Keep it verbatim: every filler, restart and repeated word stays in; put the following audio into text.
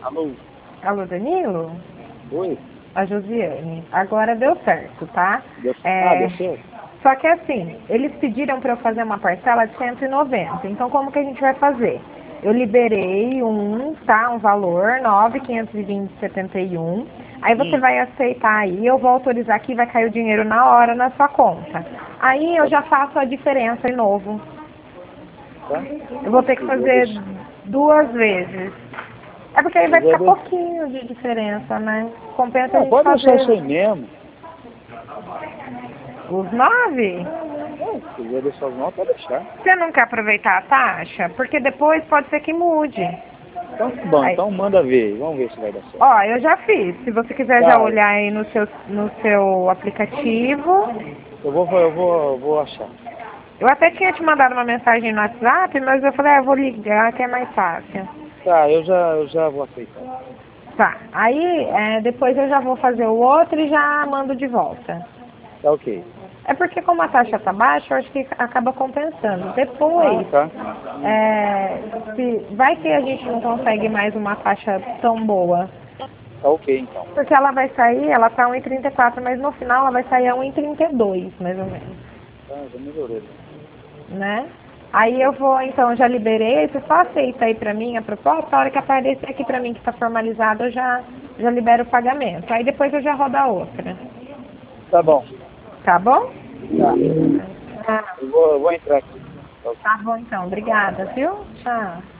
Alô? Alô, Danilo? Oi? A Josiane. Agora deu certo, tá? Deu... É... Ah, deu certo? Só que assim, eles pediram para eu fazer uma parcela de cento e noventa. Então, como que a gente vai fazer? Eu liberei um, tá? Um valor, nove mil quinhentos e vinte vírgula setenta e um. Aí você Hum. vai aceitar aí, eu vou autorizar aqui, vai cair o dinheiro na hora na sua conta. Aí eu Tá, já faço a diferença de novo. tá? Eu vou ter Se que quiser fazer deixar. duas vezes. É porque aí Se vai quiser ficar deixar. pouquinho de diferença, né? Compensa a Não, gente pode deixar isso fazer aí mesmo. os nove. É, se quiser deixar os nomes, pode deixar. Você não quer aproveitar a taxa? Porque depois pode ser que mude. Então tá bom, Aí, então manda ver. Vamos ver se vai dar certo. ó, eu já fiz. Se você quiser já Tá, olhar aí no seu, no seu aplicativo. eu vou, eu vou, eu vou achar. Eu até tinha te mandado uma mensagem no WhatsApp, mas eu falei, ah, eu vou ligar que é mais fácil. Tá, eu já, eu já vou aceitar. Tá, aí é, depois eu já vou fazer o outro e já mando de volta. Tá ok. É porque como a taxa tá baixa, eu acho que acaba compensando. Ah, Depois, tá. é, se, vai que a gente não consegue mais uma taxa tão boa. Tá ok então. Porque ela vai sair, ela tá um e trinta e quatro, mas no final ela vai sair a um e trinta e dois, mais ou menos, Tá, já melhorou. né? Aí eu vou, então, já liberei, você só aceita aí pra mim a proposta, a hora que aparecer aqui pra mim que tá formalizado, eu já, já libero o pagamento. Aí depois eu já rodo a outra. Tá bom. Tá bom? Tá. Ah, Eu vou, eu vou entrar aqui. Tá ok. tá bom então, obrigada, viu? Tchau.